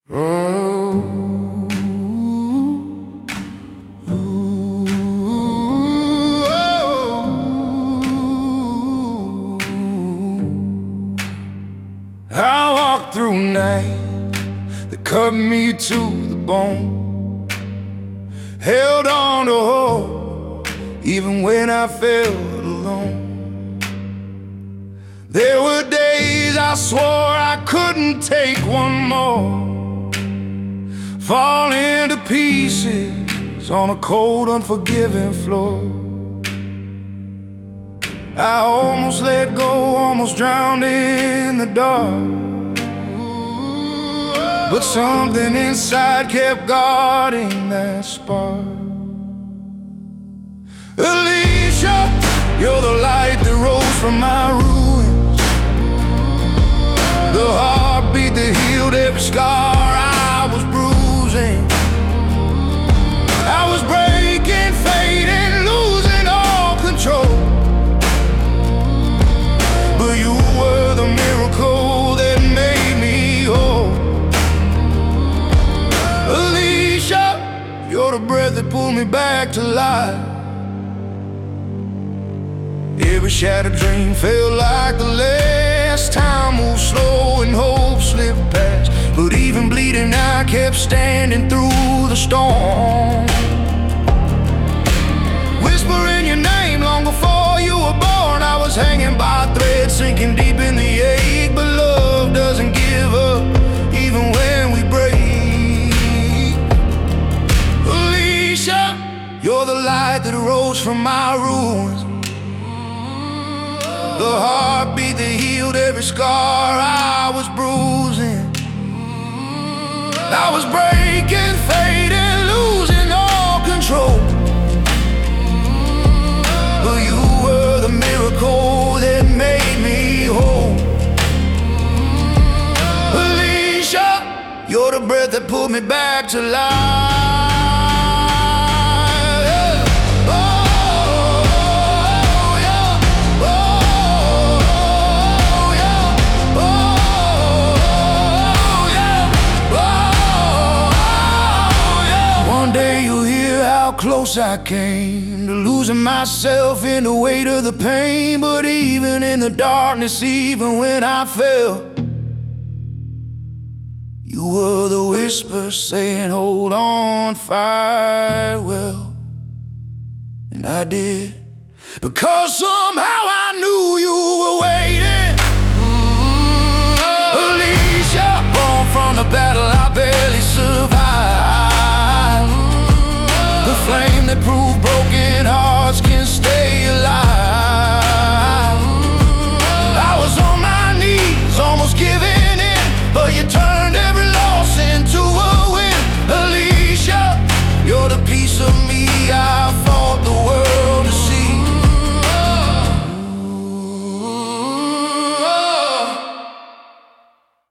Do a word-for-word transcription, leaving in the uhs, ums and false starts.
Oh, ooh, oh. I walked through night that cut me to the bone, held on to hope even when I felt alone. There were days I swore I couldn't take one more, falling to pieces on a cold, unforgiving floor. I almost let go, almost drowned in the dark, but something inside kept guarding that spark. Alicia, you're the light that rose from my ruins, the heartbeat that healed every scar I was bruising. I was breaking, fading, losing all control, but you were the miracle that made me whole. Alicia, you're the breath that pulled me back to life. Every shattered dream felt like the last time, moved slow and hope slipped past. But even bleeding, I kept standing through the storm, whispering your name long before you were born. I was hanging by a thread, sinking deep in the ache, but love doesn't give up even when we break. Alicia, you're the light that rose from my ruins, the heartbeat that healed every scar I was bruising. I was breaking, fading, losing all control, but you were the miracle that made me whole. Alicia, you're the breath that pulled me back to life. Close I came to losing myself in the weight of the pain. But even in the darkness, even when I fell, you were the whisper saying, hold on, fight well. And I did, because somehow I knew you were waiting.